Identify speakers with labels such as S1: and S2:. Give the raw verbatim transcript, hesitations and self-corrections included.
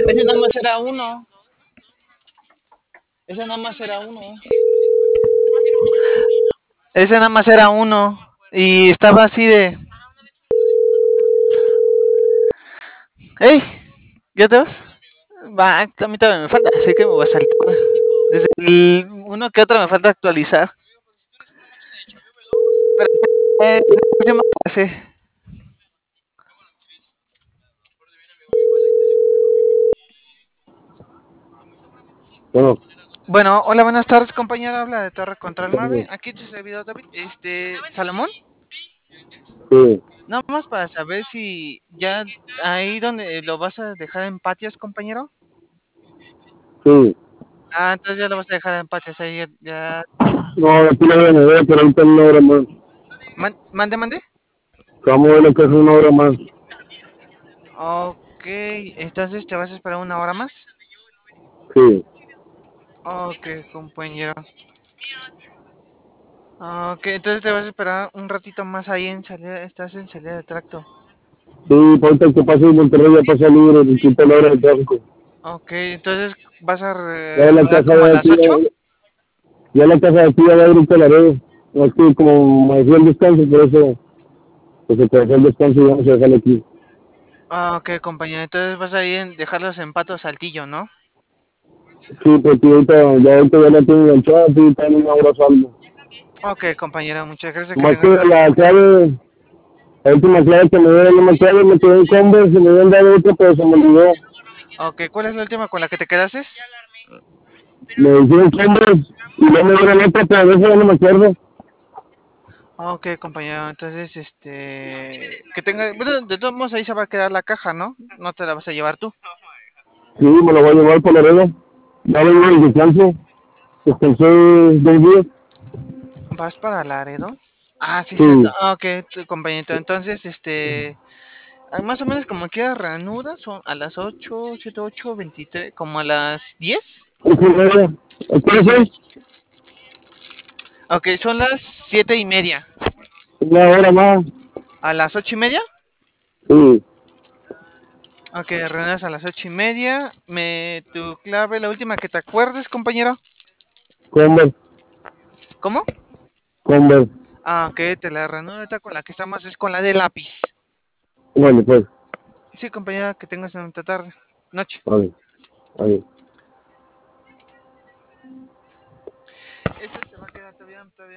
S1: Ese nada más era uno. Ese nada más era uno. Ese nada más era uno. Y estaba así de. ¡Ey! ¿Ya te vas? Va, a mí también me falta, así que me voy a saltar. Desde el uno que otro me falta actualizar. Pero eh, la próxima clase.
S2: Bueno,
S1: Bueno, hola, buenas tardes, compañero. Habla de Torre Control nueve. Aquí tu servidor David. Este, Salomón.
S2: sí,
S1: Nada más para saber si ya ahí donde lo vas a dejar en patios, compañero.
S2: sí.
S1: Ah, entonces ya lo vas a dejar en patios ahí. Ya. ya-
S2: No, aquí no voy a mover, pero ahorita en una hora más.
S1: Man- mande, mande.
S2: Vamos a ver lo que es una hora más.
S1: Ok, entonces te vas a esperar una hora más.
S2: Sí.
S1: Ok, compañero. Ok, entonces te vas a esperar un ratito más ahí en salida. Estás en salida de tracto.
S2: Sí, por ahorita que pase en Monterrey ya pasa libre, y quita la hora de tráfico.
S1: Ok, entonces vas a
S2: Ya
S1: re-
S2: la
S1: rodar
S2: casa
S1: como a
S2: de
S1: las
S2: aquí,
S1: ocho.
S2: ya, ya la casa de aquí ya va a abrir la red. Aquí como me fui el descanso, por eso pues se quedó el descanso y vamos a dejarlo aquí.
S1: Ah, ok, compañero. Entonces vas a ir en dejarlos en Pato Saltillo, ¿no?
S2: Sí, porque ahorita ya, ahorita ya la tengo enganchada, sí, está en una hora salvo.
S1: Ok, compañero. Muchas gracias. Que
S2: Más que
S1: tengas una...
S2: la clave, la última clave que me dio, no me acuerdo, me quedé en Converse, se me habían dado otra, pero se me olvidó.
S1: Ok, ¿cuál es la última con la que te quedaste?
S2: Me dijeron Converse y no me dieron otra, pero de eso ya no me acuerdo.
S1: Ok, compañero. Entonces, este... Que tenga... Bueno, de todos modos ahí se va a quedar la caja, ¿no? No te la vas a llevar tú.
S2: Sí, me lo voy a llevar por la arena. Ya vengo el descanso. Descansé dos días.
S1: ¿Vas para Laredo? Ah, sí, cierto.
S2: Sí.
S1: Ah, ok, tu compañero. Entonces, este... ah, más o menos como que reanuda, son a las ocho siete ocho veintitrés como a las diez.
S2: ¿Ocho y media? ¿A qué hora
S1: Sí.
S2: fue?
S1: Ok, son las siete y media.
S2: Una hora más.
S1: ¿A las ocho y media?
S2: Sí.
S1: Ok, reanudas a las ocho y media. Me, tu clave, la última que te acuerdes, compañero.
S2: Converse.
S1: ¿Cómo?
S2: Converse.
S1: Ah, ok, te la reanudo ahorita con la que está más, es con la de lápiz.
S2: Bueno, pues.
S1: Sí, compañera, que tengas una tarde. Noche.
S2: Vale. Vale.
S1: Esta se va a quedar todavía, todavía.